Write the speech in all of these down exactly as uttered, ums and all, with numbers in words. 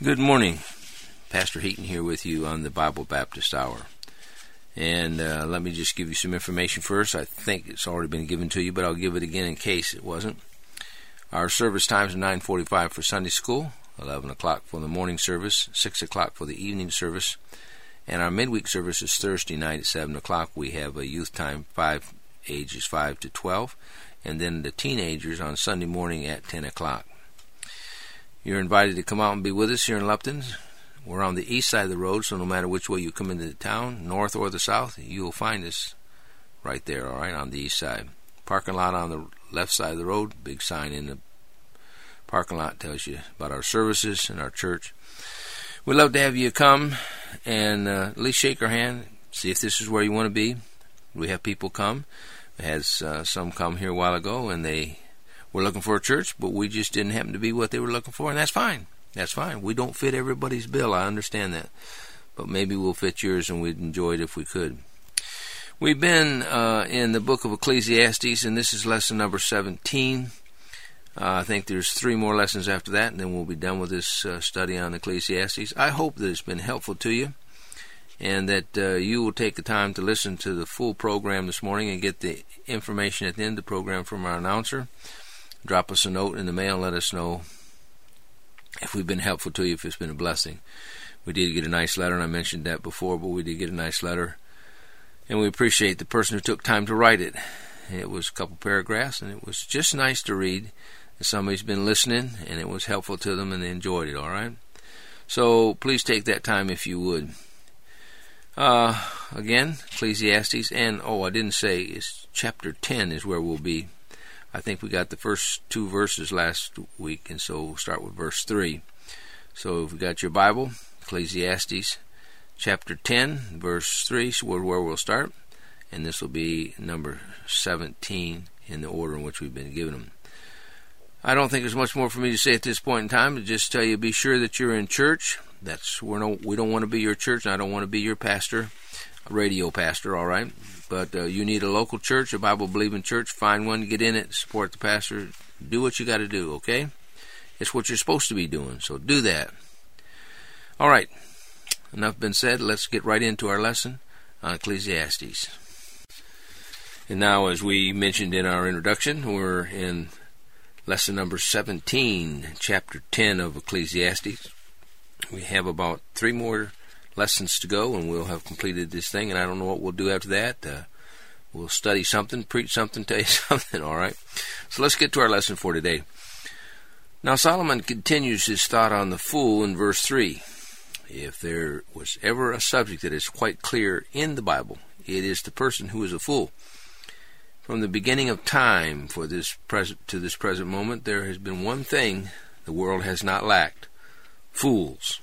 Good morning. Pastor Heaton here with you on the Bible Baptist Hour. And uh, let me just give you some information first. I think it's already been given to you, but I'll give it again in case it wasn't. Our service times are nine forty-five for Sunday school, eleven o'clock for the morning service, six o'clock for the evening service, and our midweek service is Thursday night at seven o'clock. We have a youth time, five ages five to twelve, and then the teenagers on Sunday morning at ten o'clock. You're invited to come out and be with us here in Lupton. We're on the east side of the road, so no matter which way you come into the town, north or the south, you'll find us right there, all right, on the east side. Parking lot on the left side of the road, big sign in the parking lot tells you about our services and our church. We'd love to have you come and uh, at least shake our hand, see if this is where you want to be. We have people come. We had uh, some come here a while ago, and they were looking for a church, but we just didn't happen to be what they were looking for, and that's fine. That's fine. We don't fit everybody's bill. I understand that. But maybe we'll fit yours, and we'd enjoy it if we could. We've been uh, in the book of Ecclesiastes, and this is lesson number seventeen. Uh, I think there's three more lessons after that, and then we'll be done with this uh, study on Ecclesiastes. I hope that it's been helpful to you, and that uh, you will take the time to listen to the full program this morning and get the information at the end of the program from our announcer. Drop us a note in the mail and let us know if we've been helpful to you, if it's been a blessing. We did get a nice letter, and I mentioned that before, but we did get a nice letter, and we appreciate the person who took time to write it. It was a couple paragraphs, and it was just nice to read. Somebody's been listening, and it was helpful to them, and they enjoyed it, all right? So please take that time if you would. Uh, again, Ecclesiastes, and, oh, I didn't say, it's chapter ten is where we'll be. I think we got the first two verses last week, and so we'll start with verse three. So if we got your Bible, Ecclesiastes chapter ten, verse three, is where we'll start, and this will be number seventeen in the order in which we've been given them. I don't think there's much more for me to say at this point in time, to just tell you, be sure that you're in church. That's we're no, we don't want to be your church, and I don't want to be your pastor, a radio pastor, all right? But uh, you need a local church, a Bible-believing church. Find one, get in it, support the pastor. Do what you got to do, okay? It's what you're supposed to be doing, so do that. All right, enough been said. Let's get right into our lesson on Ecclesiastes. And now, as we mentioned in our introduction, we're in lesson number seventeen, chapter ten of Ecclesiastes. We have about three more lessons to go, and we'll have completed this thing, and I don't know what we'll do after that. Uh, we'll study something, preach something, tell you something, all right? So let's get to our lesson for today. Now, Solomon continues his thought on the fool in verse three. If there was ever a subject that is quite clear in the Bible, it is the person who is a fool. From the beginning of time for this present to this present moment, there has been one thing the world has not lacked: fools.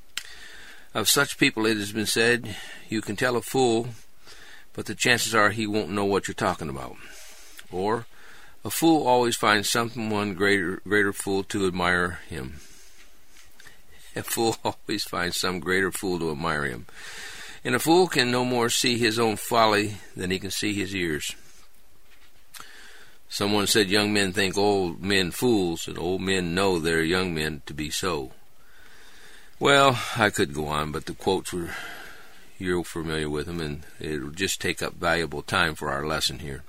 Of such people it has been said, you can tell a fool, but the chances are he won't know what you're talking about. Or, a fool always finds someone greater greater fool to admire him. A fool always finds some greater fool to admire him. And a fool can no more see his own folly than he can see his ears. Someone said young men think old men fools, and old men know their young men to be so. Well, I could go on, but the quotes were, you're familiar with them, and it'll just take up valuable time for our lesson here.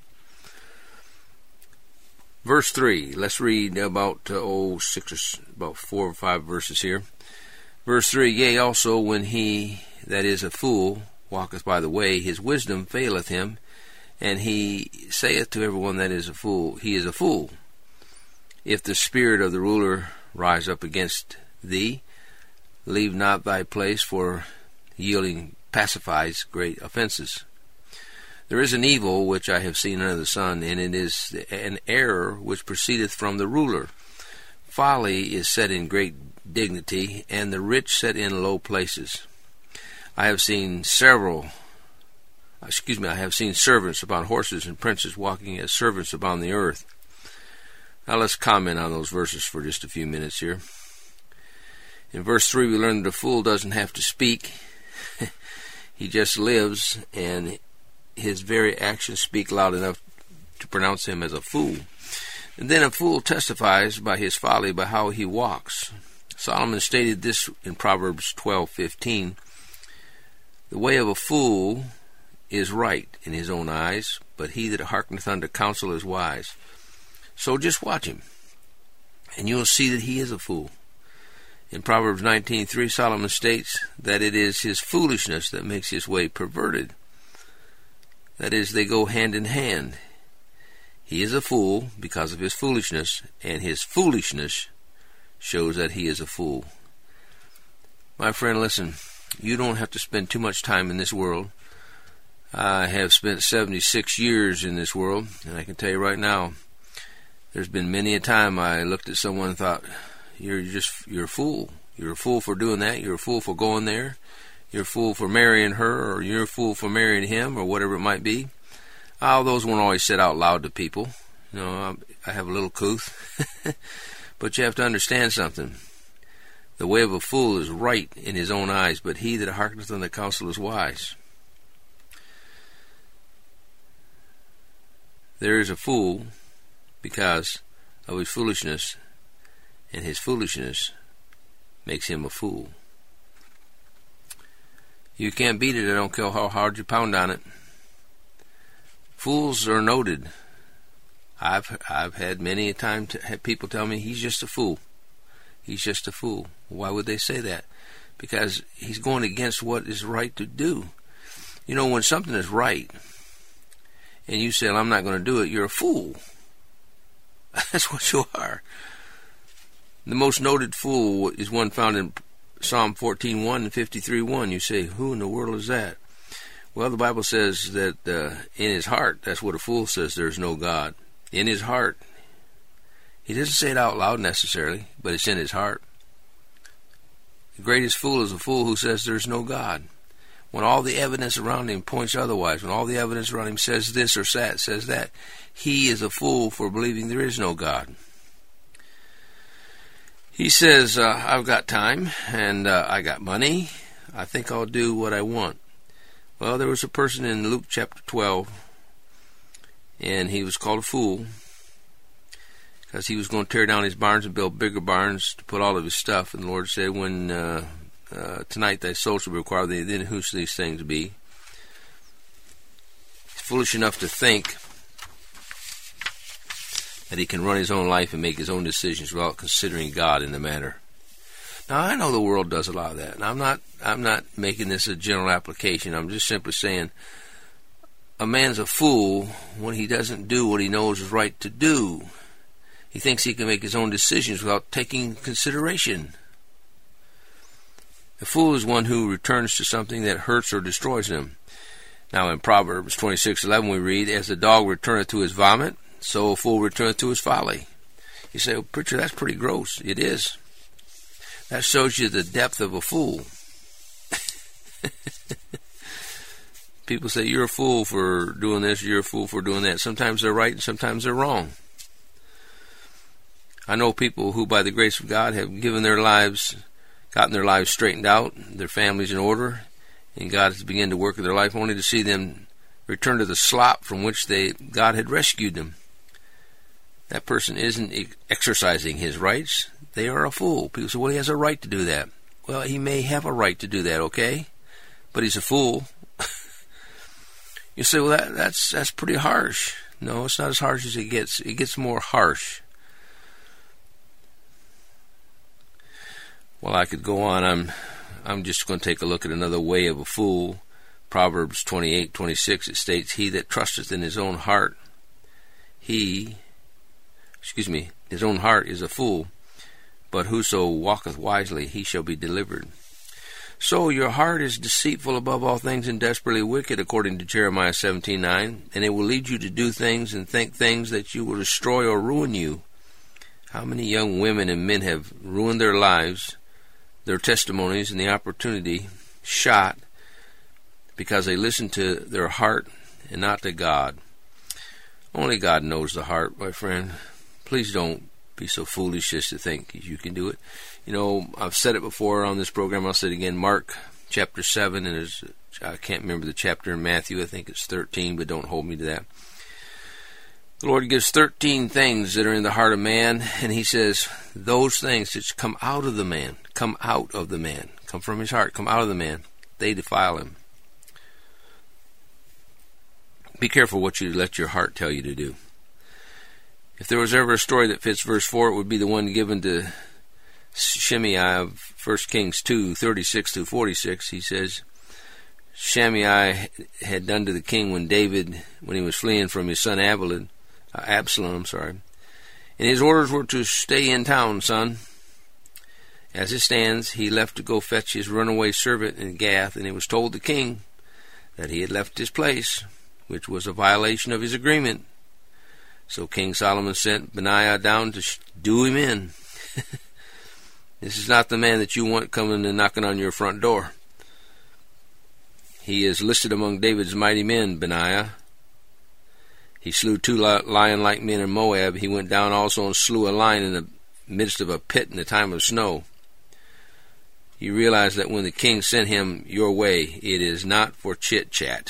Verse three, let's read about, uh, oh, six or, about four or five verses here. Verse three, yea, also when he that is a fool walketh by the way, his wisdom faileth him, and he saith to everyone that is a fool, he is a fool. If the spirit of the ruler rise up against thee, leave not thy place, for yielding pacifies great offenses. There is an evil which I have seen under the sun, and it is an error which proceedeth from the ruler. Folly is set in great dignity, and the rich set in low places. I have seen several, excuse me, I have seen servants upon horses and princes walking as servants upon the earth. Now let's comment on those verses for just a few minutes here. In verse three, we learn that a fool doesn't have to speak. He just lives, and his very actions speak loud enough to pronounce him as a fool. And then a fool testifies by his folly, by how he walks. Solomon stated this in Proverbs twelve fifteen. The way of a fool is right in his own eyes, but he that hearkeneth unto counsel is wise. So just watch him, and you'll see that he is a fool. In Proverbs nineteen three, Solomon states that it is his foolishness that makes his way perverted. That is, they go hand in hand. He is a fool because of his foolishness, and his foolishness shows that he is a fool. My friend, listen, you don't have to spend too much time in this world. I have spent seventy-six years in this world, and I can tell you right now, there's been many a time I looked at someone and thought, you're just, you're a fool. You're a fool for doing that. You're a fool for going there. You're a fool for marrying her, or you're a fool for marrying him, or whatever it might be. Oh, those weren't always said out loud to people. You know, I have a little couth. But you have to understand something. The way of a fool is right in his own eyes, but he that hearkeneth unto counsel is wise. There is a fool because of his foolishness, and his foolishness makes him a fool. You can't beat it. I don't care how hard you pound on it. Fools are noted. I've I've had many a time to have people tell me he's just a fool. He's just a fool. Why would they say that? Because he's going against what is right to do. You know, when something is right, and you say, well, I'm not going to do it, you're a fool. That's what you are. The most noted fool is one found in Psalm fourteen one and fifty-three one. You say, who in the world is that? Well, the Bible says that uh, in his heart, that's what a fool says, there's no God. In his heart. He doesn't say it out loud necessarily, but it's in his heart. The greatest fool is a fool who says there's no God. When all the evidence around him points otherwise, when all the evidence around him says this or that, says that, he is a fool for believing there is no God. He says, uh, I've got time, and uh, I got money. I think I'll do what I want. Well, there was a person in Luke chapter twelve, and he was called a fool because he was going to tear down his barns and build bigger barns to put all of his stuff. And the Lord said, when uh, uh, tonight thy soul shall be required, then who shall these things be? He's foolish enough to think that he can run his own life and make his own decisions without considering God in the matter. Now, I know the world does a lot of that, and I'm not I'm not making this a general application. I'm just simply saying a man's a fool when he doesn't do what he knows is right to do. He thinks he can make his own decisions without taking consideration. A fool is one who returns to something that hurts or destroys him. Now, in Proverbs twenty-six eleven we read, as the dog returneth to his vomit, so a fool returneth to his folly. You say, well, preacher, that's pretty gross. It is. That shows you the depth of a fool. People say, you're a fool for doing this, you're a fool for doing that. Sometimes they're right and sometimes they're wrong. I know people who, by the grace of God, have given their lives, gotten their lives straightened out, their families in order, and God has begun to work in their life only to see them return to the slop from which they God had rescued them. That person isn't exercising his rights. They are a fool. People say, well, he has a right to do that. Well, he may have a right to do that, okay? But he's a fool. You say, well, that, that's that's pretty harsh. No, it's not as harsh as it gets. It gets more harsh. Well, I could go on. I'm I'm just going to take a look at another way of a fool. Proverbs twenty-eight twenty-six, it states, he that trusteth in his own heart, he, excuse me, his own heart is a fool, but whoso walketh wisely, he shall be delivered. So your heart is deceitful above all things and desperately wicked, according to Jeremiah seventeen nine, and it will lead you to do things and think things that you will destroy or ruin you. How many young women and men have ruined their lives, their testimonies, and the opportunity shot because they listened to their heart and not to God? Only God knows the heart, my friend. Please don't be so foolish as to think you can do it. You know, I've said it before on this program. I'll say it again. Mark chapter seven, and there's, I can't remember the chapter in Matthew. I think it's thirteen, but don't hold me to that. The Lord gives thirteen things that are in the heart of man, and he says, those things that come out of the man, come out of the man, come from his heart, come out of the man, they defile him. Be careful what you let your heart tell you to do. If there was ever a story that fits verse four, it would be the one given to Shimei of First Kings two, thirty-six to forty-six. He says, Shimei had done to the king when David, when he was fleeing from his son Absalom, uh, Absalom, I'm sorry. And his orders were to stay in town, son. As it stands, he left to go fetch his runaway servant in Gath, and it was told the king that he had left his place, which was a violation of his agreement. So King Solomon sent Benaiah down to sh- do him in. This is not the man that you want coming and knocking on your front door. He is listed among David's mighty men, Benaiah. He slew two lion-like men in Moab. He went down also and slew a lion in the midst of a pit in the time of snow. You realize that when the king sent him your way, it is not for chit-chat.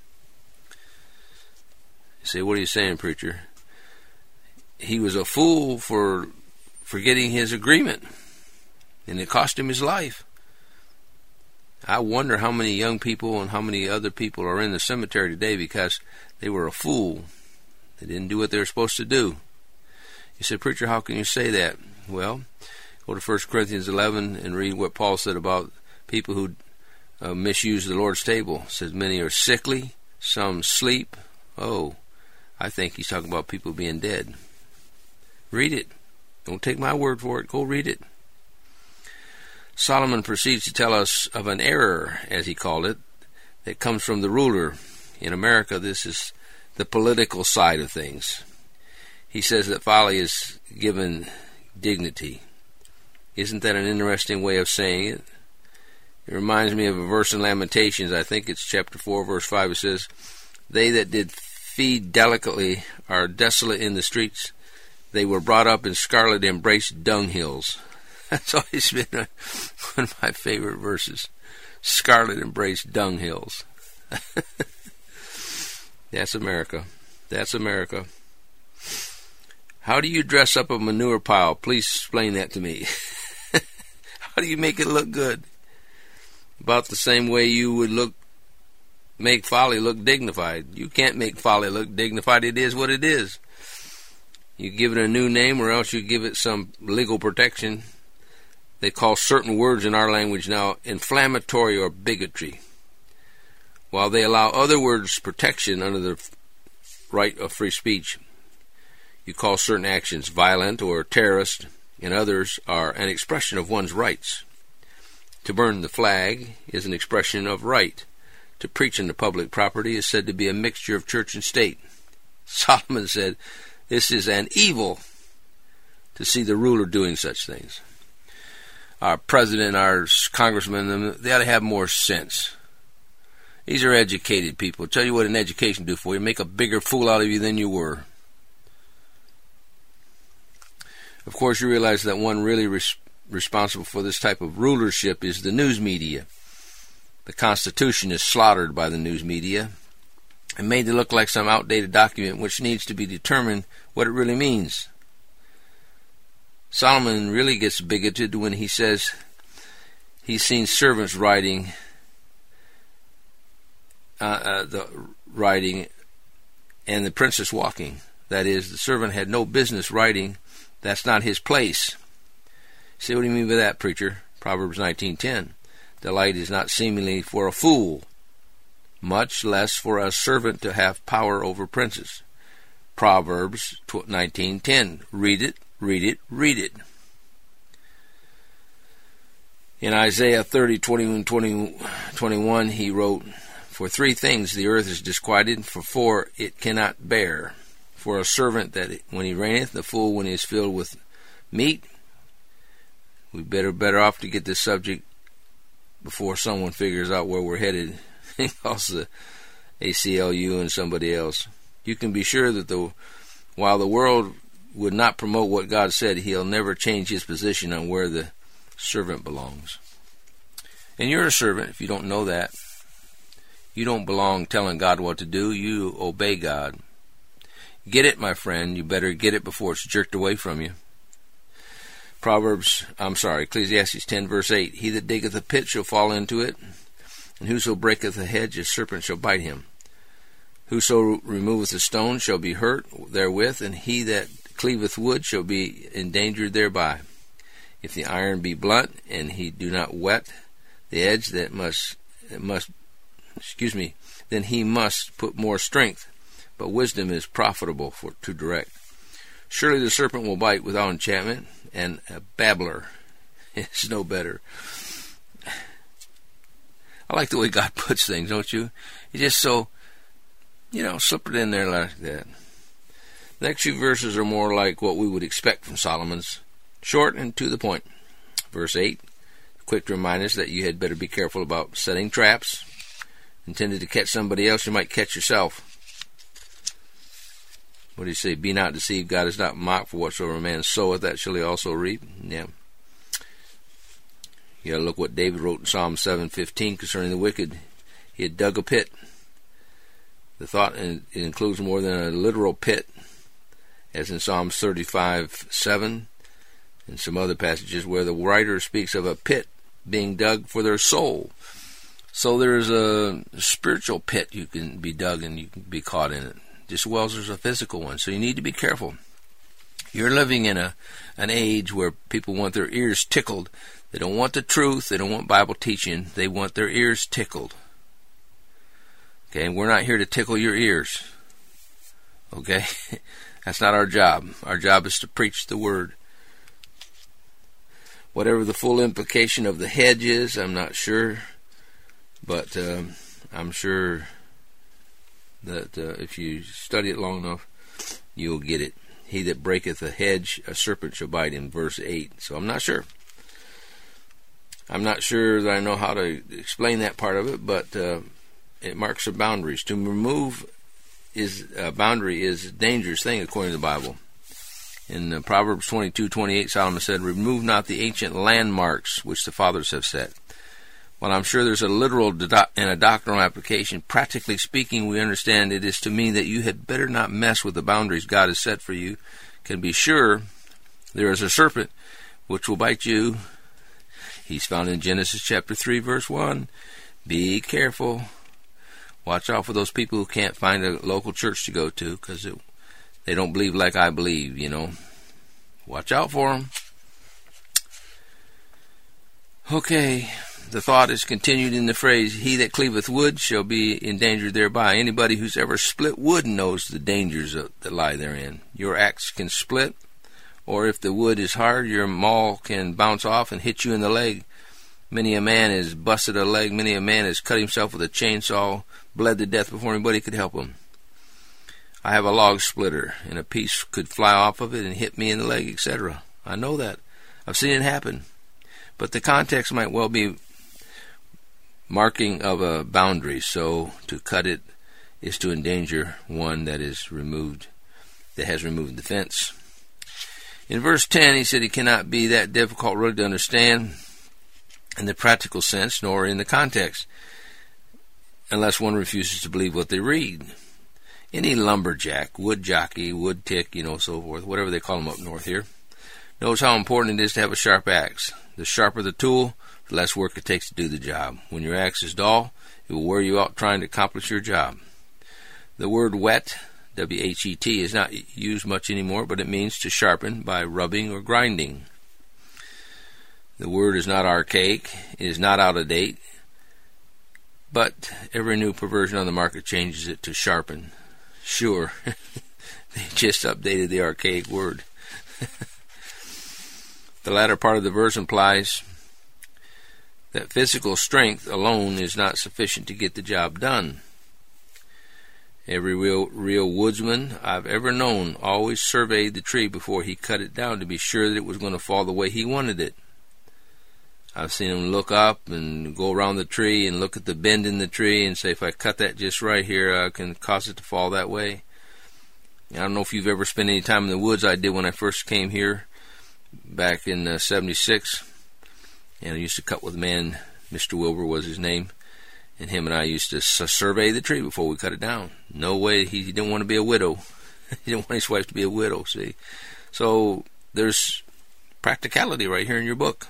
You say, what are you saying, preacher? He was a fool for forgetting his agreement, and it cost him his life. I wonder how many young people and how many other people are in the cemetery today because they were a fool. They didn't do what they were supposed to do. You said, preacher, how can you say that? Well, go to First Corinthians eleven and read what Paul said about people who uh, misuse the Lord's table. It says many are sickly, some sleep. Oh, I think he's talking about people being dead. Read it. Don't take my word for it. Go read it. Solomon proceeds to tell us of an error, as he called it, that comes from the ruler. In America, this is the political side of things. He says that folly is given dignity. Isn't that an interesting way of saying it? It reminds me of a verse in Lamentations. I think it's chapter four, verse five. It says, they that did feed delicately are desolate in the streets. They were brought up in scarlet embraced dunghills. That's always been a, one of my favorite verses. Scarlet embraced dunghills. That's America. That's America. How do you dress up a manure pile? Please explain that to me. How do you make it look good? About the same way you would look, make folly look dignified. You can't make folly look dignified. It is what it is. You give it a new name, or else you give it some legal protection. They call certain words in our language now inflammatory or bigotry, while they allow other words protection under the right of free speech. You call certain actions violent or terrorist, and others are an expression of one's rights. To burn the flag is an expression of right. To preach in the public property is said to be a mixture of church and state. Solomon said, this is an evil to see the ruler doing such things. Our president, our congressmen, they ought to have more sense. These are educated people. I'll tell you what an education do for you. Make a bigger fool out of you than you were. Of course, you realize that one really res- responsible for this type of rulership is the news media. The Constitution is slaughtered by the news media and made to look like some outdated document which needs to be determined what it really means. Solomon really gets bigoted when he says he's seen servants riding, uh, uh, the riding, and the princess walking. That is, the servant had no business riding. That's not his place. See, what do you mean by that, preacher? Proverbs nineteen ten. Delight is not seemingly for a fool, much less for a servant to have power over princes. Proverbs nineteen ten. Read it, read it, read it. In Isaiah thirty, twenty-one, twenty, twenty-one, he wrote, for three things the earth is disquieted, for four it cannot bear. For a servant that when he reigneth, the fool when he is filled with meat. We better better off to get this subject before someone figures out where we're headed. Also, A C L U and somebody else. You can be sure that the while the world would not promote what God said, he'll never change his position on where the servant belongs. And you're a servant if you don't know that. You don't belong telling God what to do. You obey God. get it, my friend. You better get it before it's jerked away from you. Proverbs, I'm sorry, Ecclesiastes ten, verse eight. He that diggeth a pit shall fall into it, and whoso breaketh a hedge, a serpent shall bite him. Whoso removeth a stone shall be hurt therewith, and he that cleaveth wood shall be endangered thereby. If the iron be blunt, and he do not whet the edge, that must, that must, excuse me, then he must put more strength. But wisdom is profitable for to direct. Surely the serpent will bite without enchantment, and a babbler is no better. I like the way God puts things, don't you? It's just so, you know, slip it in there like that. The next few verses are more like what we would expect from Solomon's. Short and to the point. Verse eight, quick to remind us that you had better be careful about setting traps. Intended to catch somebody else, you might catch yourself. What do you say? Be not deceived, God is not mocked, for whatsoever a man soweth, that shall he also reap. Yeah. You gotta look what David wrote in Psalm seven fifteen concerning the wicked. He had dug a pit. The thought, it includes more than a literal pit, as in Psalms thirty-five seven, and some other passages where the writer speaks of a pit being dug for their soul. So there's a spiritual pit you can be dug and you can be caught in it, just as well as there's a physical one. So you need to be careful. You're living in a an age where people want their ears tickled. They don't want the truth. They don't want Bible teaching. They want their ears tickled. Okay, we're not here to tickle your ears. Okay, that's not our job. Our job is to preach the Word. Whatever the full implication of the hedge is, I'm not sure. But um, I'm sure that uh, if you study it long enough, you'll get it. He that breaketh a hedge, a serpent shall bite him, verse eight. So I'm not sure. I'm not sure that I know how to explain that part of it, but uh, it marks the boundaries. To remove is a boundary is a dangerous thing according to the Bible. In uh, Proverbs twenty-two twenty-eight, Solomon said, "Remove not the ancient landmarks which the fathers have set." While I'm sure there's a literal and a doctrinal application, practically speaking, we understand it is to mean that you had better not mess with the boundaries God has set for you. Can be sure there is a serpent which will bite you. He's found in Genesis chapter three, verse one. Be careful. Watch out for those people who can't find a local church to go to because they don't believe like I believe, you know. Watch out for them. Okay. The thought is continued in the phrase, he that cleaveth wood shall be endangered thereby. Anybody who's ever split wood knows the dangers that lie therein. Your axe can split, or if the wood is hard, your maul can bounce off and hit you in the leg. Many a man has busted a leg. Many a man has cut himself with a chainsaw, bled to death before anybody could help him. I have a log splitter, and a piece could fly off of it and hit me in the leg, et cetera. I know that. I've seen it happen. But the context might well be marking of a boundary, so to cut it is to endanger one that is removed, that has removed the fence. In verse ten, he said it cannot be that difficult really to understand in the practical sense, nor in the context, unless one refuses to believe what they read. Any lumberjack, wood jockey, wood tick, you know, so forth, whatever they call them up north here, knows how important it is to have a sharp axe. The sharper the tool, the less work it takes to do the job. When your axe is dull, it will wear you out trying to accomplish your job. The word whet, W H E T, is not used much anymore, but it means to sharpen by rubbing or grinding. The word is not archaic, it is not out of date, but every new perversion on the market changes it to sharpen. Sure, they just updated the archaic word. The latter part of the verse implies that physical strength alone is not sufficient to get the job done. Every real, real woodsman I've ever known always surveyed the tree before he cut it down to be sure that it was going to fall the way he wanted it. I've seen him look up and go around the tree and look at the bend in the tree and say, if I cut that just right here, I can cause it to fall that way. I don't know if you've ever spent any time in the woods. I did when I first came here back in uh, seventy-six. And I used to cut with a man, Mister Wilbur was his name, and him and I used to survey the tree before we cut it down. No way, he didn't want to be a widow. He didn't want his wife to be a widow, see. So there's practicality right here in your book.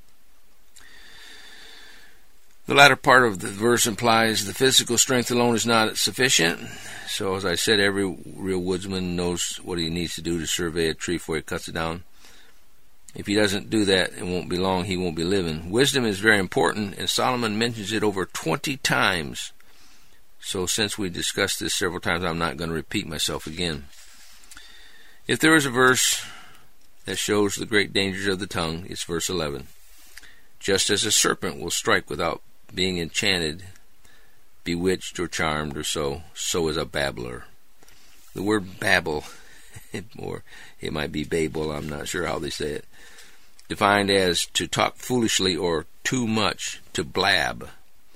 The latter part of the verse implies the physical strength alone is not sufficient. So as I said, every real woodsman knows what he needs to do to survey a tree before he cuts it down. If he doesn't do that, it won't be long, he won't be living. Wisdom is very important, and Solomon mentions it over twenty times. So since we discussed this several times, I'm not going to repeat myself again. If there is a verse that shows the great dangers of the tongue, it's verse eleven. Just as a serpent will strike without being enchanted, bewitched, or charmed, or so, so is a babbler. The word babble, or it might be babel, I'm not sure how they say it, defined as to talk foolishly or too much, to blab.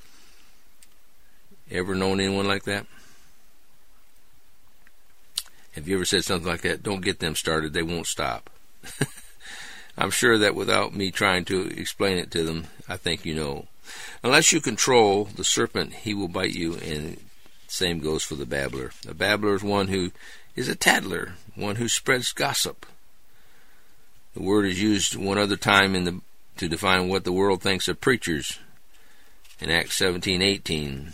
Ever known anyone like that? Have you ever said something like that? Don't get them started, they won't stop. I'm sure that without me trying to explain it to them, I think you know. Unless you control the serpent, he will bite you, and the same goes for the babbler. A babbler is one who is a tattler, one who spreads gossip. The word is used one other time in the to define what the world thinks of preachers in Acts seventeen eighteen.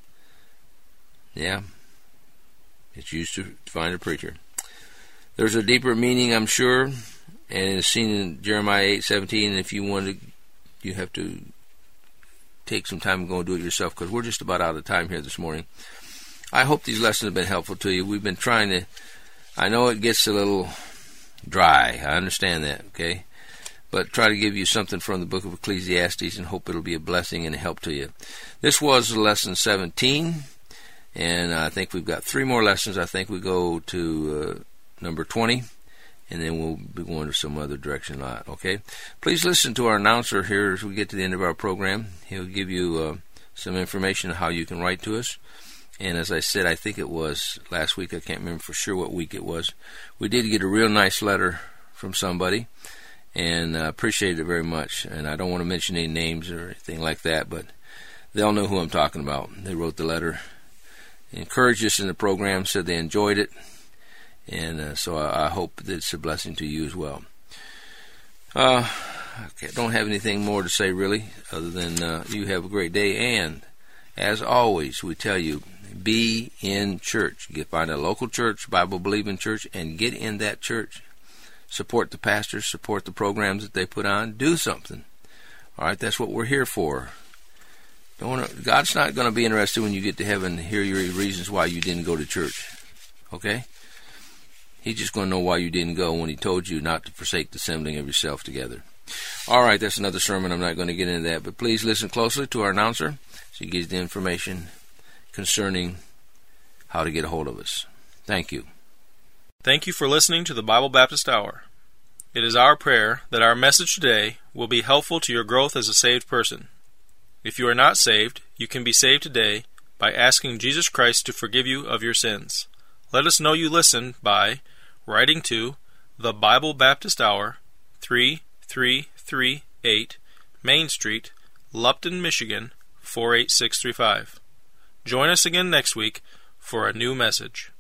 Yeah, it's used to define a preacher. There's a deeper meaning, I'm sure, and it's seen in Jeremiah eight seventeen. And if you want to, you have to take some time and go and do it yourself, because we're just about out of time here this morning. I hope these lessons have been helpful to you. We've been trying to, I know it gets a little dry, I understand that, okay? But try to give you something from the book of Ecclesiastes and hope it'll be a blessing and a help to you. This was lesson seventeen, and I think we've got three more lessons. I think we go to uh, number twenty, and then we'll be going to some other direction lot, okay? Please listen to our announcer here as we get to the end of our program. He'll give you uh, some information on how you can write to us. And as I said, I think it was last week, I can't remember for sure what week it was, we did get a real nice letter from somebody, and I uh, appreciate it very much. And I don't want to mention any names or anything like that, but they'll know who I'm talking about. They wrote the letter, encouraged us in the program, said they enjoyed it. And uh, so I, I hope that it's a blessing to you as well. Uh, I don't have anything more to say, really, other than uh, you have a great day. And, as always, we tell you, be in church. Get find a local church, Bible-believing church, and get in that church. Support the pastors, support the programs that they put on. Do something. All right, that's what we're here for. Don't wanna, God's not going to be interested when you get to heaven to hear your reasons why you didn't go to church. Okay? He's just going to know why you didn't go when he told you not to forsake the assembling of yourself together. All right, that's another sermon. I'm not going to get into that. But please listen closely to our announcer so he gives the information concerning how to get a hold of us. Thank you. Thank you for listening to the Bible Baptist Hour. It is our prayer that our message today will be helpful to your growth as a saved person. If you are not saved, you can be saved today by asking Jesus Christ to forgive you of your sins. Let us know you listened by writing to the Bible Baptist Hour, three three three eight Main Street, Lupton, Michigan, four eight six three five. Join us again next week for a new message.